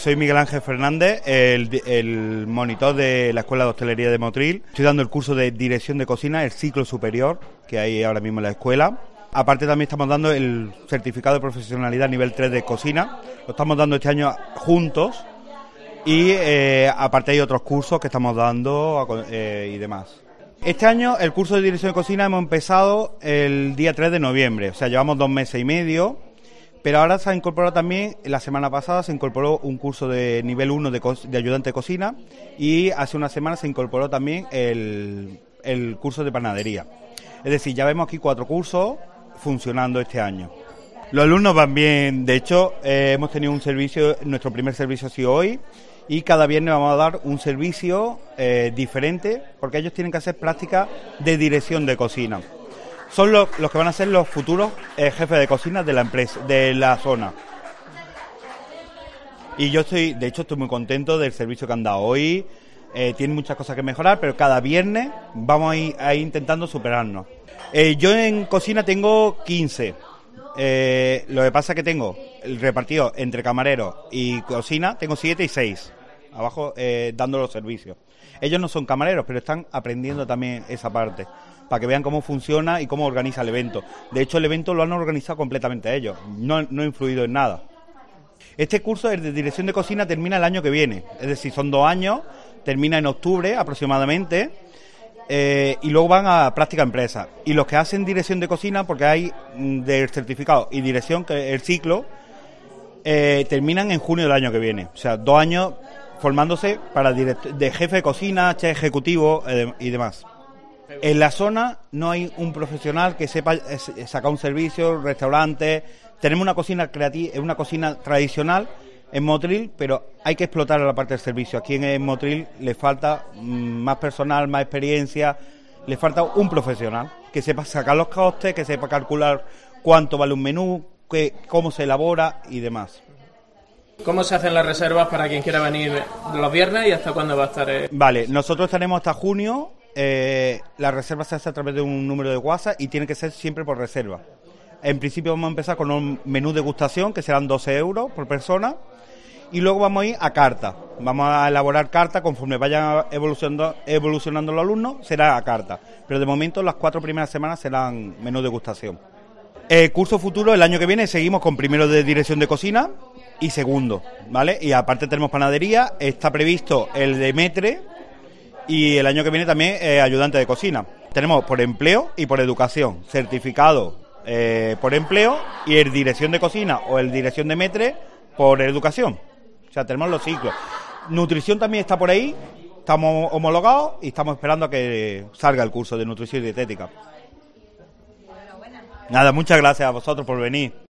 Soy Miguel Ángel Fernández, el monitor de la Escuela de Hostelería de Motril. Estoy dando el curso de Dirección de Cocina, el ciclo superior que hay ahora mismo en la escuela. Aparte también estamos dando el certificado de profesionalidad nivel 3 de cocina. Lo estamos dando este año juntos y aparte hay otros cursos que estamos dando y demás. Este año el curso de Dirección de Cocina hemos empezado el día 3 de noviembre, o sea, llevamos 2 meses y medio. Pero ahora se ha incorporado también, la semana pasada se incorporó un curso de nivel 1 de ayudante de cocina y hace una semana se incorporó también el curso de panadería. Es decir, ya vemos aquí 4 cursos funcionando este año. Los alumnos van bien, de hecho hemos tenido un servicio, nuestro primer servicio ha sido hoy y cada viernes vamos a dar un servicio diferente porque ellos tienen que hacer prácticas de dirección de cocina. Son los que van a ser los futuros jefes de cocina de la empresa, de la zona. Y yo estoy muy contento del servicio que han dado hoy. Tienen muchas cosas que mejorar, pero cada viernes vamos a ir intentando superarnos. Yo en cocina tengo 15. Lo que pasa es que tengo repartido entre camareros y cocina, tengo 7 y 6. Abajo dando los servicios. Ellos no son camareros, pero están aprendiendo también esa parte, para que vean cómo funciona y cómo organiza el evento. De hecho, el evento lo han organizado completamente ellos, no ha influido en nada. Este curso de Dirección de Cocina termina el año que viene, es decir, son 2 años, termina en octubre aproximadamente, y luego van a práctica empresa. Y los que hacen Dirección de Cocina, porque hay del certificado y dirección, que el ciclo, terminan en junio del año que viene. O sea, 2 años formándose para de jefe de cocina, chef ejecutivo y demás. En la zona no hay un profesional que sepa sacar un servicio, restaurante. Tenemos una cocina creativa, una cocina tradicional en Motril, pero hay que explotar la parte del servicio. Aquí en Motril le falta más personal, más experiencia, le falta un profesional que sepa sacar los costes, que sepa calcular cuánto vale un menú, cómo se elabora y demás. ¿Cómo se hacen las reservas para quien quiera venir los viernes y hasta cuándo va a estar? Vale, nosotros estaremos hasta junio. La reserva se hace a través de un número de WhatsApp y tiene que ser siempre por reserva. En principio vamos a empezar con un menú degustación que serán 12 euros por persona y luego vamos a ir a carta. Vamos a elaborar carta conforme vayan evolucionando los alumnos, será a carta. Pero de momento las 4 primeras semanas serán menú degustación. Curso futuro, el año que viene seguimos con primero de Dirección de Cocina y segundo, ¿vale? Y aparte tenemos panadería, está previsto el de Metre y el año que viene también ayudante de cocina. Tenemos por empleo y por educación, certificado por empleo y el Dirección de Cocina o el Dirección de Metre por educación. O sea, tenemos los ciclos. Nutrición también está por ahí, estamos homologados y estamos esperando a que salga el curso de nutrición y dietética. Nada, muchas gracias a vosotros por venir.